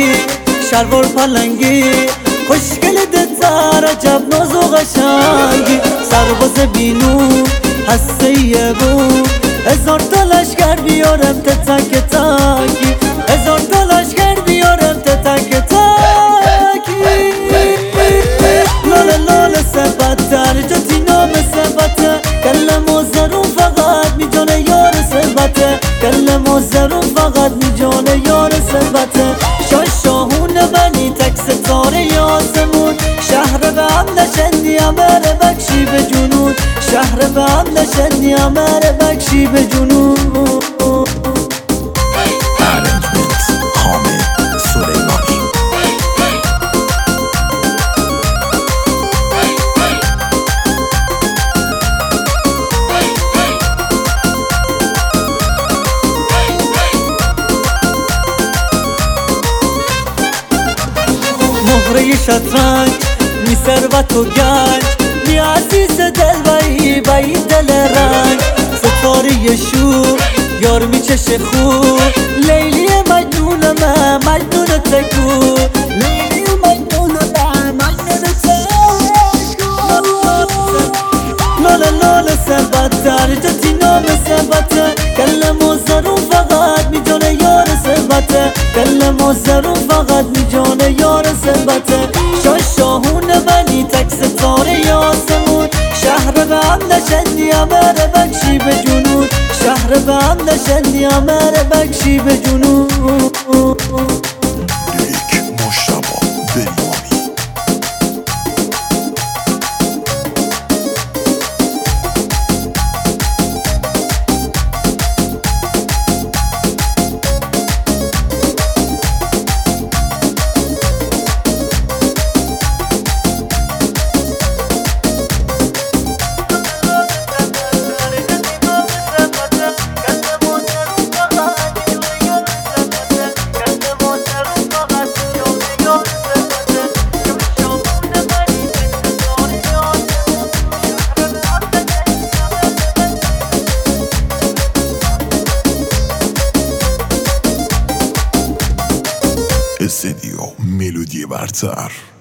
رنگی شلوار پلنگی خوشگل دتر عجب ناز و قشنگی سرباز بینو هسته بود هزار تا لشگر بیارم تک تکی هزار تا لشگر بیارم تک تکی لاله لاله سبتر جاتی نام سبته کلم و زرون فقط می جانه یار سبته کلم و زرون فقط می جانه یار سبته شاهون بنی تک ستاره آسمون شهر به هم نشندی امر بکشی به جنون شهر به هم نشندی امر بکشی به جنون مهره شطرنج می ثروت و گنج می عزیز دل بایی دل رنج ستاره شور یار می چشه خوب لیلی مجنونم مجنون تکو لیلی مجنونم مجنون تکو لاله لاله سبتر جاتی نام سبته کلم و زرون فقط می جانه یار سبته کلم و زرون فقط می جانه یار سبته شاهون بنی تک ستاره آسمون شهر به هم نشندی امر بکشی به جنون شهر به هم نشندی امر بکشی به جنون استدیو ملودی برتر.